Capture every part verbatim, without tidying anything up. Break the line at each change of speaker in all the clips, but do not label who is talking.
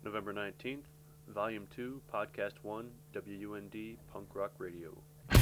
November nineteenth, Volume two, Podcast one, W U N D Punk Rock Radio.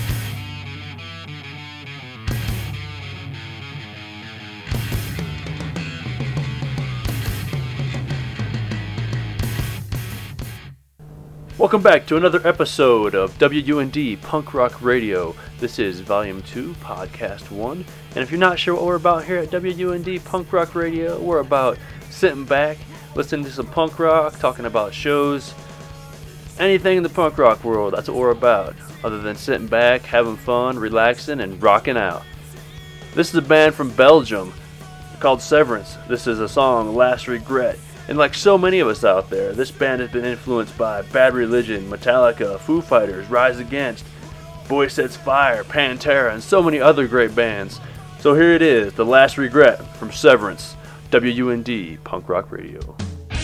Welcome back to another episode of W U N D Punk Rock Radio. This is Volume two, Podcast one. And if you're not sure what we're about here at W U N D Punk Rock Radio, we're about sitting back, listening to some punk rock, talking about shows, anything in the punk rock world. That's what we're about, other than sitting back, having fun, relaxing, and rocking out. This is a band from Belgium called Severance. This is a song, Last Regret. And like so many of us out there, this band has been influenced by Bad Religion, Metallica, Foo Fighters, Rise Against, Boy Sets Fire, Pantera, and so many other great bands. So here it is, The Last Regret from Severance, W U N D Punk Rock Radio.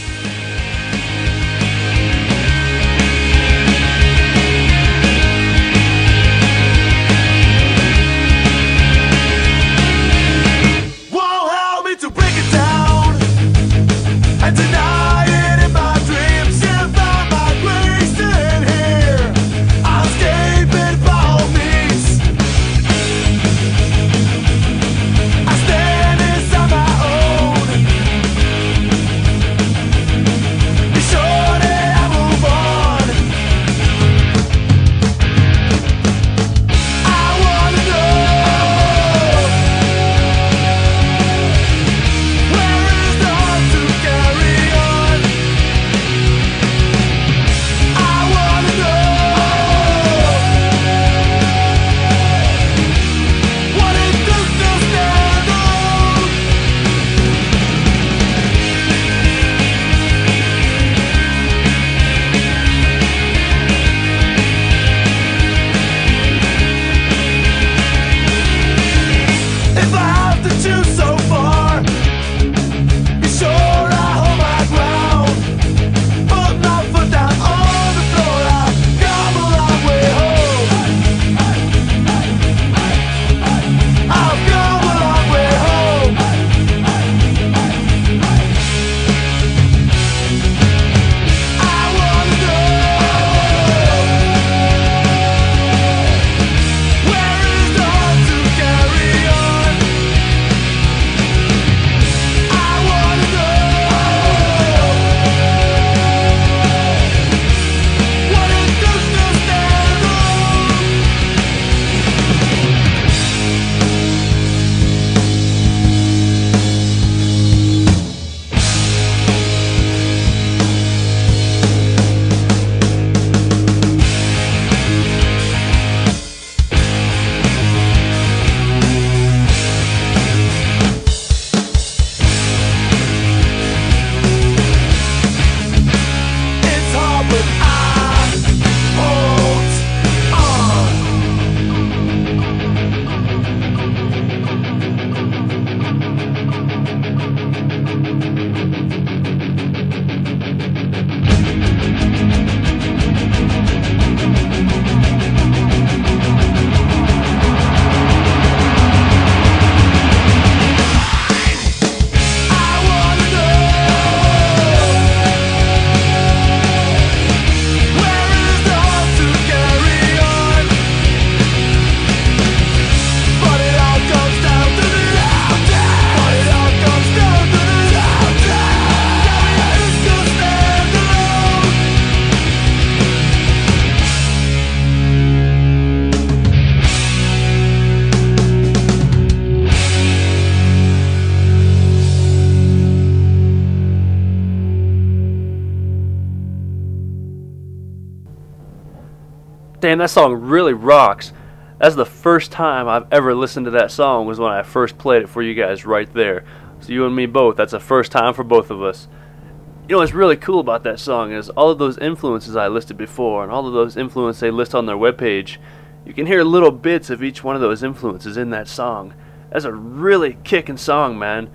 Damn, that song really rocks. That's the first time I've ever listened to that song was when I first played it for you guys right there. So you and me both, that's the first time for both of us. You know what's really cool about that song is all of those influences I listed before and all of those influences they list on their webpage, you can hear little bits of each one of those influences in that song. That's a really kicking song, man.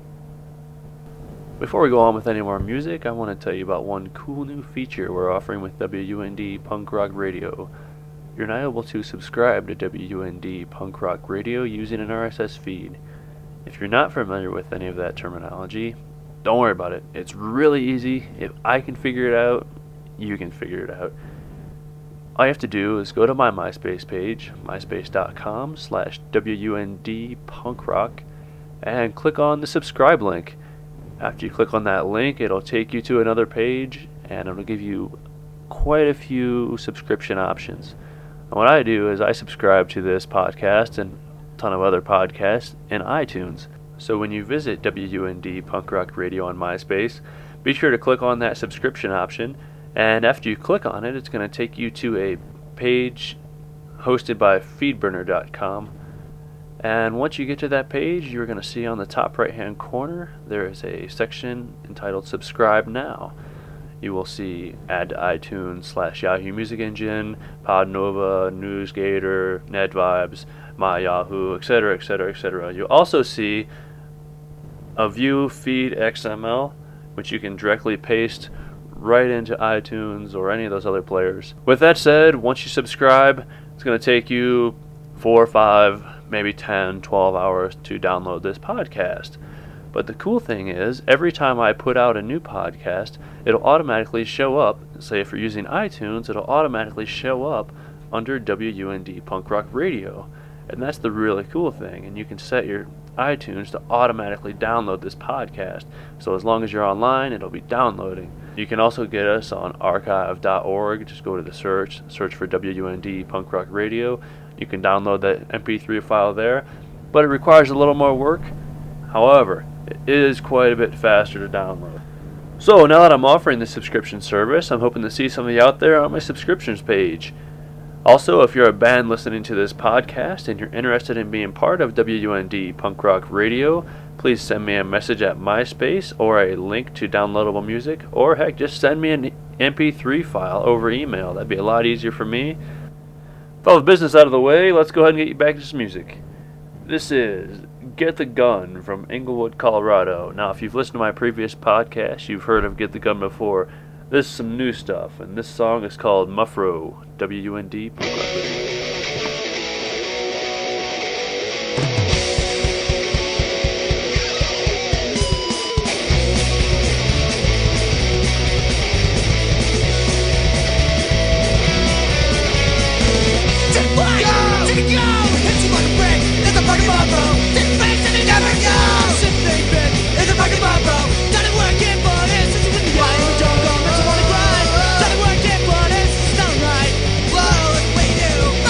Before we go on with any more music, I want to tell you about one cool new feature we're offering with W U N D Punk Rock Radio. You're now able to subscribe to W U N D Punk Rock Radio using an R S S feed. If you're not familiar with any of that terminology, Don't worry about it. It's really easy. If I can figure it out, you can figure it out. All you have to do is go to my MySpace page, myspace.com slash WUND punk rock, and click on the subscribe link. After you click on that link, it'll take you to another page, and it'll give you quite a few subscription options. And what I do is I subscribe to this podcast and a ton of other podcasts in iTunes. So when you visit W U N D Punk Rock Radio on MySpace, be sure to click on that subscription option, and after you click on it, it's going to take you to a page hosted by feedburner dot com. And once you get to that page, you're going to see on the top right hand corner there is a section entitled Subscribe Now. You will see Add to iTunes slash Yahoo Music Engine, Podnova, NewsGator, NetVibes, MyYahoo, et cetera, et cetera, et cetera. You'll also see a View Feed X M L, which you can directly paste right into iTunes or any of those other players. With that said, once you subscribe, it's going to take you four, five, maybe ten, twelve hours to download this podcast. But the cool thing is, every time I put out a new podcast, it'll automatically show up. Say if you're using iTunes, it'll automatically show up under W U N D Punk Rock Radio. And that's the really cool thing. And you can set your iTunes to automatically download this podcast. So as long as you're online, it'll be downloading. You can also get us on archive dot org. Just go to the search, search for W U N D Punk Rock Radio. You can download that M P three file there. But it requires a little more work. However, it is quite a bit faster to download. So now that I'm offering this subscription service, I'm hoping to see some of you out there on my subscriptions page. Also, if you're a band listening to this podcast and you're interested in being part of W U N D Punk Rock Radio, please send me a message at MySpace or a link to downloadable music, or heck, just send me an M P three file over email. That'd be a lot easier for me. With all the business out of the way, let's go ahead and get you back to some music. This is Get the Gun from Englewood, Colorado. Now, if you've listened to my previous podcast, you've heard of Get the Gun before. This is some new stuff, and this song is called Muffro, W U N D Punk Rock Radio.
Whoa, look what we do.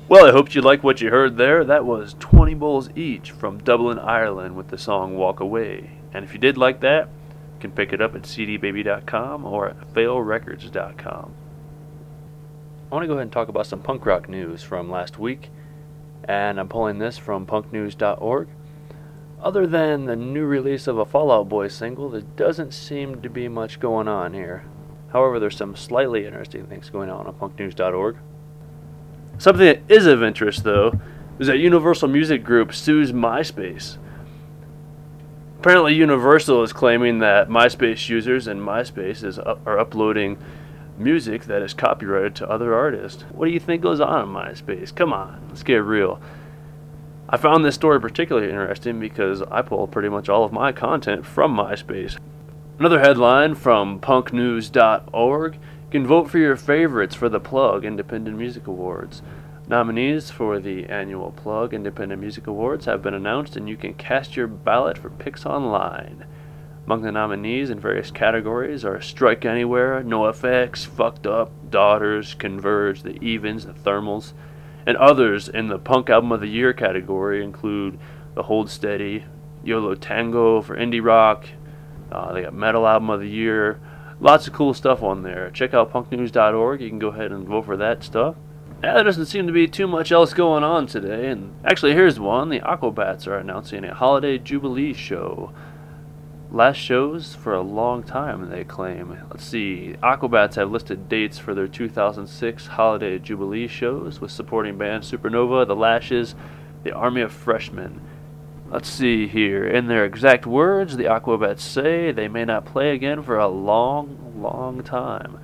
Well, I hope you like what you heard there. That was twenty Bowls Each from Dublin, Ireland with the song Walk Away. And if you did like that, you can pick it up at c d baby dot com or at fail records dot com. I want to go ahead and talk about some punk rock news from last week, and I'm pulling this from punk news dot org. Other than the new release of a Fall Out Boy single, there doesn't seem to be much going on here. However, there's some slightly interesting things going on on punk news dot org. Something that is of interest, though, is that Universal Music Group sues MySpace. Apparently, Universal is claiming that MySpace users and MySpace is up, are uploading music that is copyrighted to other artists. What do you think goes on in MySpace? Come on, let's get real. I found this story particularly interesting because I pull pretty much all of my content from MySpace. Another headline from punk news dot org. You can vote for your favorites for the Plug Independent Music Awards. Nominees for the annual Plug Independent Music Awards have been announced, and you can cast your ballot for picks online. Among the nominees in various categories are Strike Anywhere, NoFX, Fucked Up, Daughters, Converge, The Evens, The Thermals, and others in the Punk Album of the Year category include The Hold Steady, YOLO Tango for Indie Rock, uh, they got Metal Album of the Year, lots of cool stuff on there. Check out punk news dot org, you can go ahead and vote for that stuff. Yeah, there doesn't seem to be too much else going on today, and actually here's one. The Aquabats are announcing a Holiday Jubilee show. Last shows for a long time, they claim. Let's see, Aquabats have listed dates for their two thousand six Holiday Jubilee shows with supporting bands Supernova, The Lashes, The Army of Freshmen. Let's see here. In their exact words, the Aquabats say they may not play again for a long, long time.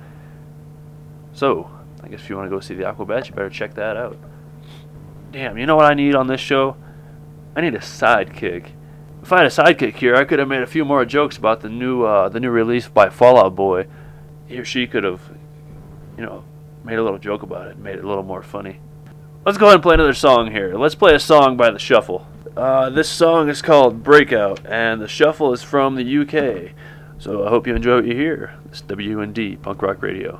So, I guess if you want to go see the Aquabats, you better check that out. Damn, you know what I need on this show? I need a sidekick. If I had a sidekick here, I could have made a few more jokes about the new uh, the new release by Fall Out Boy. He or she could have, you know, made a little joke about it, made it a little more funny. Let's go ahead and play another song here. Let's play a song by The Shuffle. Uh, this song is called Breakout, and The Shuffle is from the U K. So I hope you enjoy what you hear. This is W U N D Punk Rock Radio.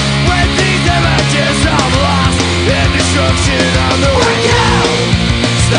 Destruction on the way out.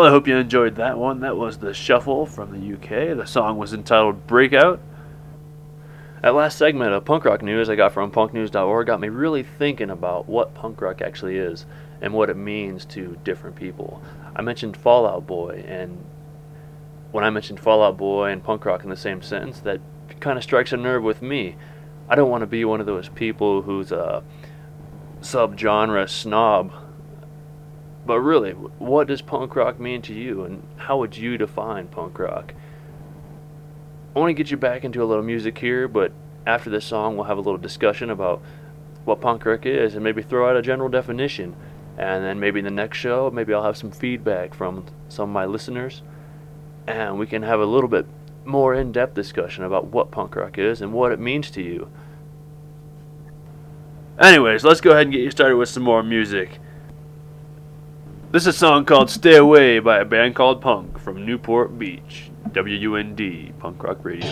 Well, I hope you enjoyed that one. That was The Shuffle from the U K. The song was entitled Breakout. That last segment of punk rock news I got from punk news dot org got me really thinking about what punk rock actually is and what it means to different people. I mentioned Fall Out Boy, and when I mentioned Fall Out Boy and punk rock in the same sentence, that kind of strikes a nerve with me. I don't want to be one of those people who's a subgenre snob. But really, what does punk rock mean to you, and how would you define punk rock? I want to get you back into a little music here, but after this song we'll have a little discussion about what punk rock is and maybe throw out a general definition. And then maybe in the next show, maybe I'll have some feedback from some of my listeners, and we can have a little bit more in-depth discussion about what punk rock is and what it means to you. Anyways, let's go ahead and get you started with some more music. This is a song called Stay Away by a band called Punk from Newport Beach. W U N D, Punk Rock Radio.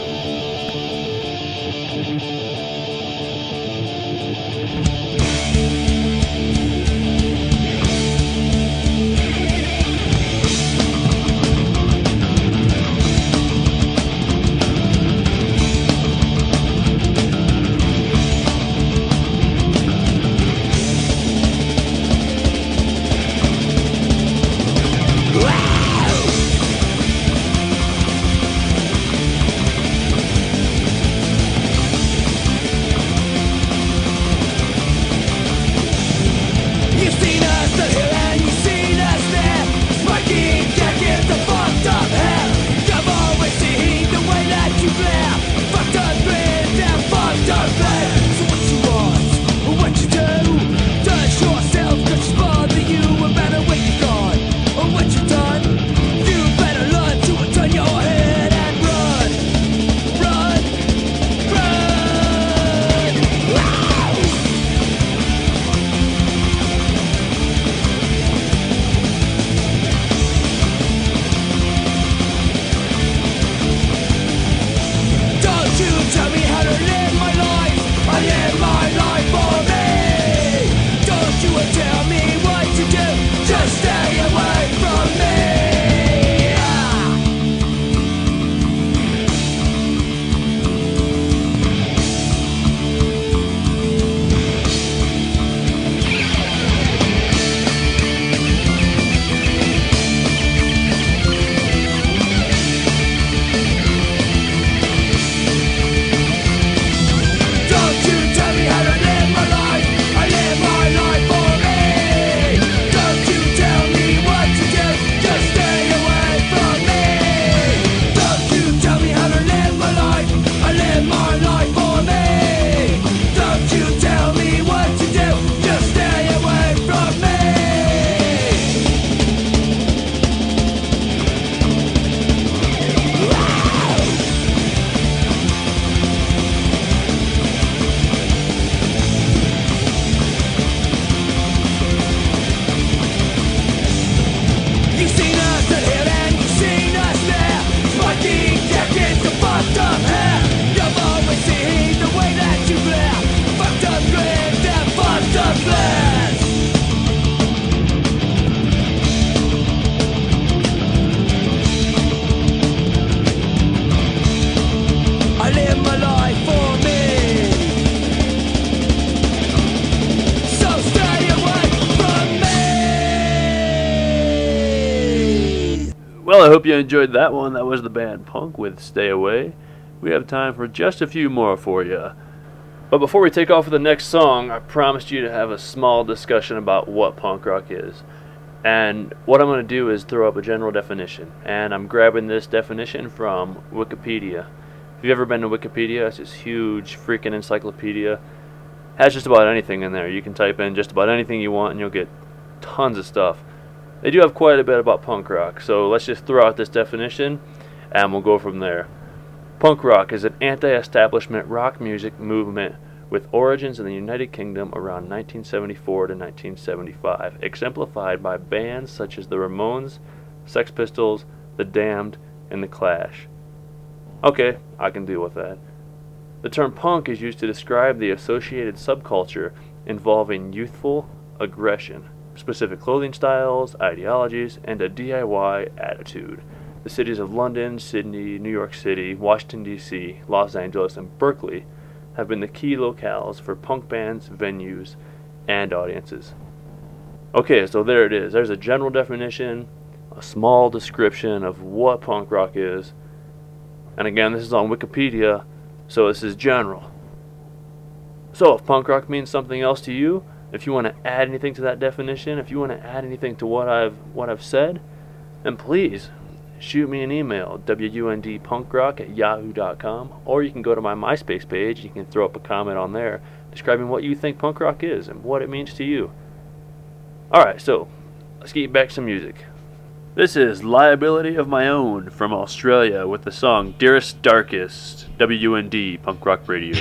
Well, I hope you enjoyed that one. That was the band Punk with Stay Away. We have time for just a few more for you. But before we take off with the next song, I promised you to have a small discussion about what punk rock is. And what I'm going to do is throw up a general definition. And I'm grabbing this definition from Wikipedia. If you've ever been to Wikipedia, it's this huge freaking encyclopedia. It has just about anything in there. You can type in just about anything you want and you'll get tons of stuff. They do have quite a bit about punk rock, so let's just throw out this definition and we'll go from there. Punk rock is an anti-establishment rock music movement with origins in the United Kingdom around nineteen seventy-four to nineteen seventy-five, exemplified by bands such as the Ramones, Sex Pistols, The Damned, and The Clash. Okay, I can deal with that. The term punk is used to describe the associated subculture involving youthful aggression, specific clothing styles, ideologies, and a D I Y attitude. The cities of London, Sydney, New York City, Washington, D C, Los Angeles, and Berkeley have been the key locales for punk bands, venues, and audiences. Okay, so there it is. There's a general definition, a small description of what punk rock is. And again, this is on Wikipedia, so this is general. So if punk rock means something else to you, if you want to add anything to that definition, if you want to add anything to what I've what I've said, then please shoot me an email, w u n d punk rock at yahoo dot com, or you can go to my MySpace page. You can throw up a comment on there describing what you think punk rock is and what it means to you. Alright, so let's get back to some music. This is Liability of My Own from Australia with the song Dearest Darkest, W U N D Punk Rock Radio.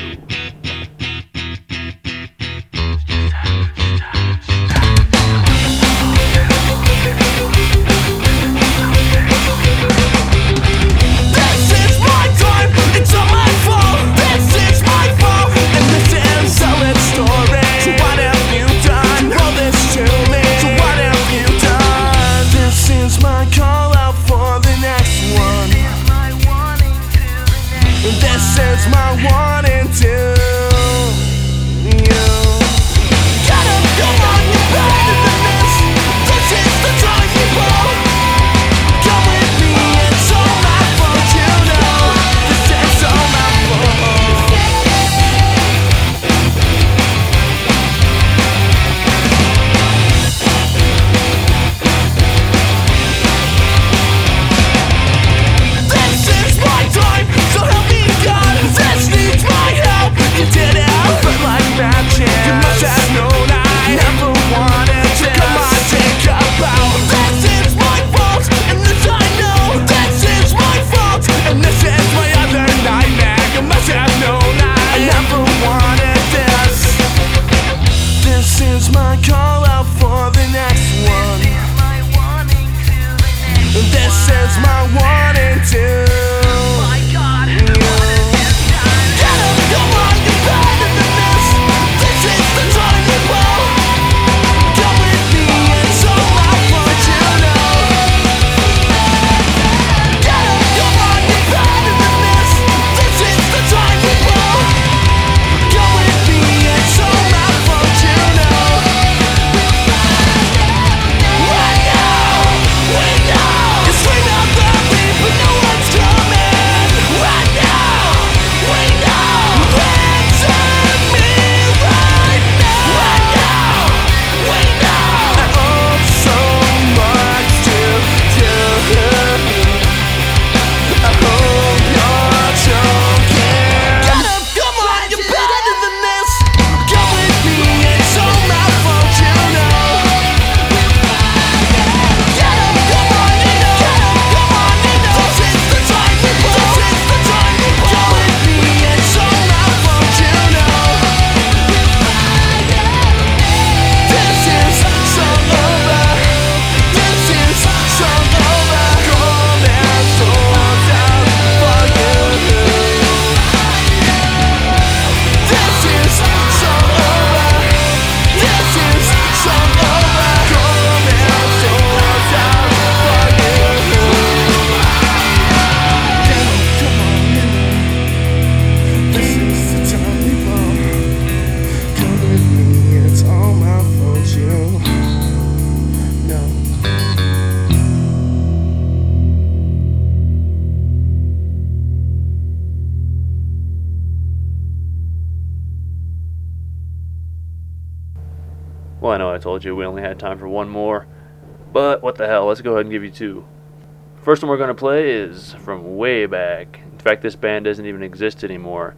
This is my warning to
Well, I know I told you we only had time for one more, but what the hell, let's go ahead and give you two. First one we're going to play is from way back. In fact, this band doesn't even exist anymore.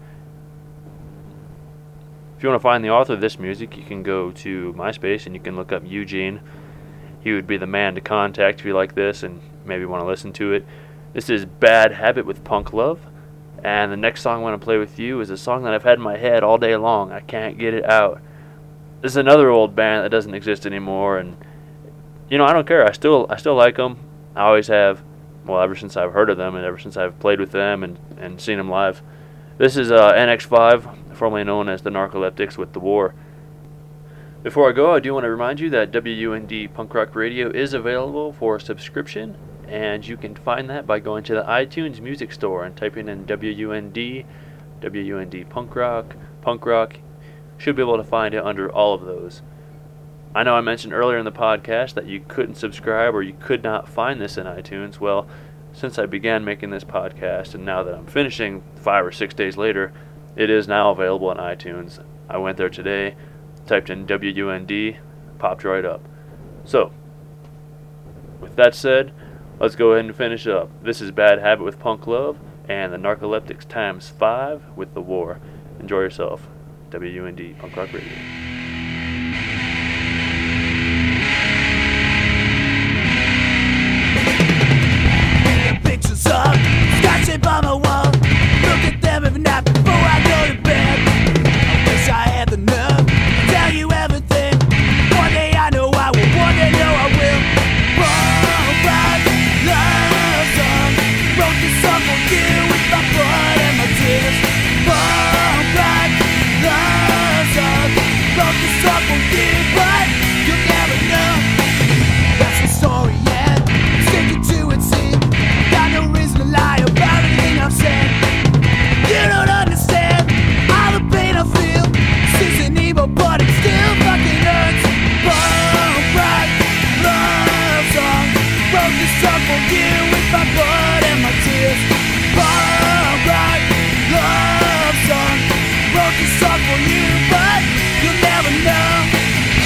If you want to find the author of this music, you can go to MySpace and you can look up Eugene. He would be the man to contact if you like this and maybe want to listen to it. This is Bad Habit with Punk Love. And the next song I want to play with you is a song that I've had in my head all day long. I can't get it out. This is another old band that doesn't exist anymore, and you know, I don't care. I still I still like them. I always have. Well, ever since I've heard of them and ever since I've played with them and, and seen them live. This is uh, N X five, formerly known as the Narcoleptics with The War. Before I go, I do want to remind you that W U N D Punk Rock Radio is available for subscription, and you can find that by going to the iTunes Music Store and typing in W U N D, W U N D Punk Rock, Punk Rock. Should be able to find it under all of those. I know I mentioned earlier in the podcast that you couldn't subscribe or you could not find this in iTunes. Well, since I began making this podcast and now that I'm finishing five or six days later, it is now available in iTunes. I went there today, typed in W U N D, popped right up. So, with that said, let's go ahead and finish up. This is Bad Habit with Punk Love and the Narcoleptics times five with The War. Enjoy yourself. W U N D Punk Rock Radio.
Pictures up, scotch tape on the wall. Look at them every night before I go to bed. I wish I had the nerve to tell you everything. One day I know I will, one day know I will. Punk rock love song. Wrote this song for you with my blood and my tears. Punk rock love song. Wrote this song for you, but you'll never know. That's the story, yeah. Stick it to it, see. Got no reason to lie about anything I've said. You don't understand all the pain I feel. This isn't evil, but it still fucking hurts. Punk rock love song. Wrote this song for you with my blood and my tears. Punk rock love song. Wrote this song for you, but you'll never know.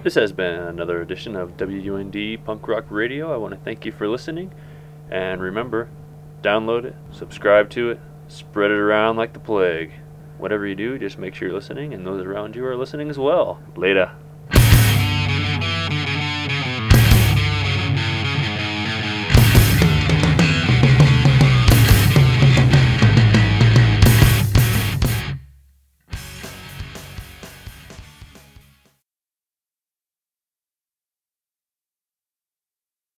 This has been another edition of W U N D Punk Rock Radio. I want to thank you for listening. And remember, download it, subscribe to it, spread it around like the plague. Whatever you do, just make sure you're listening and those around you are listening as well. Later.